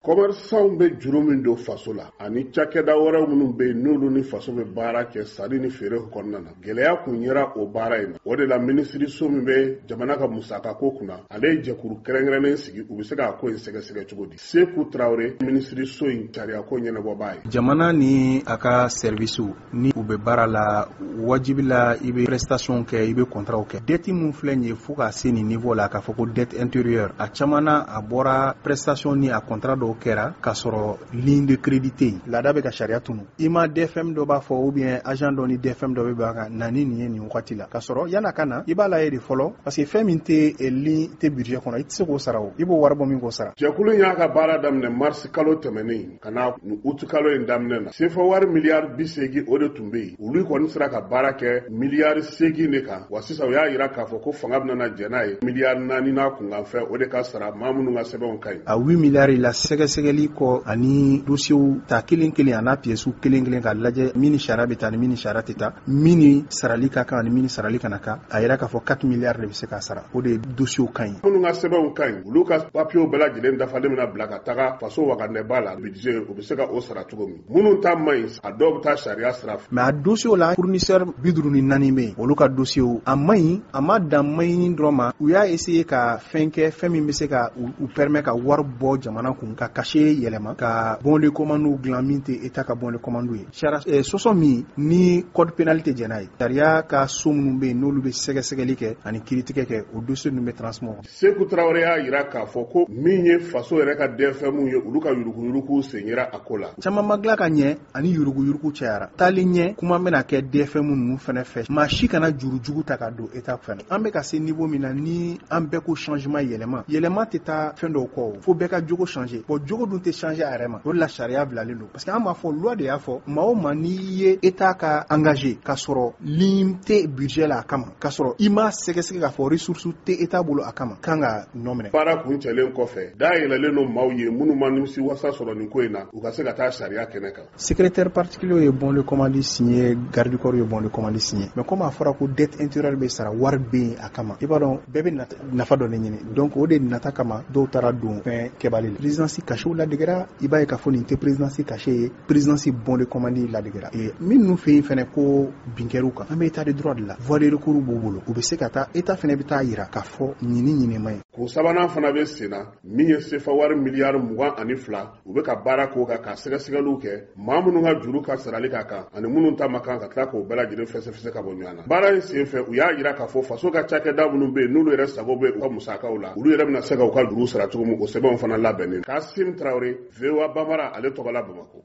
commerçants bɛ juru min don faso la ani cakɛda wɛrɛw minnu bɛ yen n'olu ni faso bɛ baara kɛ sari ni feere kɔnɔna na gɛlɛya kun yera o baara in na o de la minisiriso min bɛ jamana ka musaka ko kunna ale ye jɛkuru kɛrɛnkɛrɛnnen sigi u bɛ se k'a ko in sɛgɛsɛgɛ cogo di Seku Traoré minisiriso in sariya ko ɲɛnabɔbaa ye jamana ni a ka servisiw ni u bɛ baara la wajibi la i bɛ prestation kɛ i bɛ contrat kɛ dette mun filɛ nin ye fo ka se nin niveau la k'a fɔ ko dette intérieure a caman na a bɔra prestation ni a contrat dɔw kɛra k'a sɔrɔ ligne de crédit tɛ yen laada bɛ ka sariya tunu i ma DFM dɔ b'a fɔ ou bien agent dɔ ni DFM dɔ bɛ b'a kan na ni nin ye nin wagati la k'a sɔrɔ yana ka na i b'a lajɛ de fɔlɔ parce que fɛn min tɛ ligne tɛ budget kɔnɔ i tɛ se k'o sara o i b'o wari bɔ min k'o sara. jɛkulu in y'a ka baara daminɛ mars kalo tɛmɛnen ka na août kalo in daminɛ na CFA wari miliyari 80 o de tun bɛ yen olu kɔni sera ka baara kɛ miliyari 8 de kan wa sisan u y'a jira k'a fɔ ko fanga bɛna jɛn n'a ye miliyari 4 n'a kunkanfɛn o de ka sara maa minnu ka sɛbɛnw ka ɲi. A 8 miliyari la sɛgɛsɛgɛli kɔ ani dossiers ta kelen kelen a n'a pièces kelen kelen ka lajɛ min sariya bɛ taa ni min sariya tɛ taa min sarali ka kan ani min sarali kana kan a yira k'a fɔ 4 miliyari de bɛ se ka sara o de dossiers ka ɲi. minnu ka sɛbɛnw ka ɲi olu ka papiers bɛɛ lajɛlen dafalen bɛna bila ka taga faso wakandɛba la budget o bɛ se ka o sara cogo min minnu ta man ɲi a dɔw bɛ taa sariya sira fɛ. mais a dossiers la fournisseur 54 bɛ yen olu ka dossiers a man ɲi a ma dan maɲini dɔrɔn ma u y'a essayer ka fɛn kɛ fɛn min bɛ se ka u permet ka wari bɔ jamana kun ka cachet yɛlɛma ka bon de commande dilan min tɛ état ka bon de commande ye sɔsɔ min ni code pénal tɛ jɛn n'a ye sariya ka so minnu bɛ yen n'olu bɛ sɛgɛsɛgɛli kɛ ani kiiritigɛ kɛ o dossier ninnu bɛ transmet. Seku Traoré y'a jira k'a fɔ ko min ye faso yɛrɛ ka DFM ye olu ka yuruguyurugu sen yera a ko la. caman ma dilan ka ɲɛ ani yuruguyurugu cayara taali ɲɛ kuma bɛna kɛ DFM ninnu fana fɛ maa si kana jurujugu ta ka don état fana an bɛ ka se niveau min na ni an bɛɛ ko changement yɛlɛma tɛ taa fɛn dɔw kɔ fo bɛɛ ka jogo changer bon jogo dun tɛ changer a yɛrɛ ma o de la sariya bilalen don parce que an b'a fɔ loi de y'a fɔ maa o maa n'i ye état ka engagé k'a sɔrɔ ligne tɛ budget la a kama k'a sɔrɔ i ma sɛgɛsɛgɛ k'a fɔ ressources tɛ état bolo a kama kan ka nɔ minɛ. baara kun cɛlen kɔfɛ da yɛlɛlen don maaw ye minnu ma nimisi wasa sɔrɔ nin ko in na u ka se ka taa sariya kɛnɛ kan. secrétaire particulier ye bon de commande signé garde du corps ye bon de commande signé mais comme a fɔra ko dette intérieure bɛ sara wari bɛ yen a kama i b'a dɔn bɛɛ bɛ nafa dɔ de ɲini donc o de nata kama dɔw taara don fɛn kɛbali la présidence cachet ladegera i b'a ye k'a fɔ nin tɛ présidence cachet ye présidence bon de commande ladegera minnu fɛ yen fɛnɛ ko binkɛriw kan an bɛ état de droit de la voie de recours b'u bolo u bɛ se ka taa état fɛnɛ bɛ taa yira k'a fɔ ɲini ma ye. kun sabanan fana bɛ sen na min ye CFA wari miliyari 22 u bɛ ka baara k'o kan ka sɛgɛsɛgɛliw kɛ maa minnu ka juru ka sarali ka kan ani minnu ta ma kan ka tila k'o bɛɛ lajɛlen fɛsɛfɛsɛ ka bɔ ɲɔgɔn na. baara in sen fɛ u y'a jira k'a fɔ faso ka cakɛda minnu bɛ yen n'olu yɛrɛ sago bɛ u ka musakaw la olu yɛrɛ bɛna se ka u ka juru sara cogo min o sɛbɛnw fana labɛnnen. Kasim Traoré, VOA Bambara ale tɔgɔ la Bamakɔ.